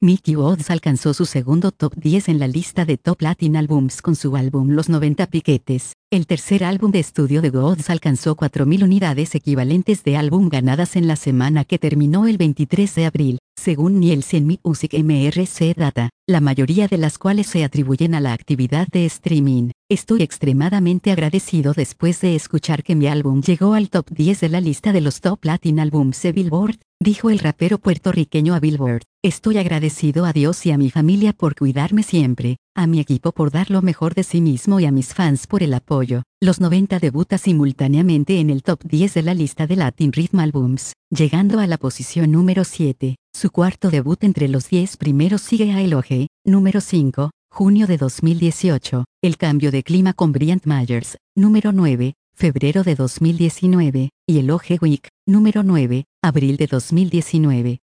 Mickey Woods alcanzó su segundo top 10 en la lista de Top Latin Albums con su álbum Los 90 Piquetes. El tercer álbum de estudio de Woods alcanzó 4.000 unidades equivalentes de álbum ganadas en la semana que terminó el 23 de abril, según Nielsen Music MRC Data, la mayoría de las cuales se atribuyen a la actividad de streaming. Estoy extremadamente agradecido después de escuchar que mi álbum llegó al top 10 de la lista de los Top Latin Albums de Billboard, dijo el rapero puertorriqueño a Billboard. Estoy agradecido a Dios y a mi familia por cuidarme siempre, a mi equipo por dar lo mejor de sí mismo y a mis fans por el apoyo. Los 90 debuta simultáneamente en el top 10 de la lista de Latin Rhythm Albums, llegando a la posición número 7. Su cuarto debut entre los 10 primeros sigue a Eloge, número 5, junio de 2018. El cambio de clima con Bryant Myers, número 9, febrero de 2019, y Eloge Week, número 9, abril de 2019.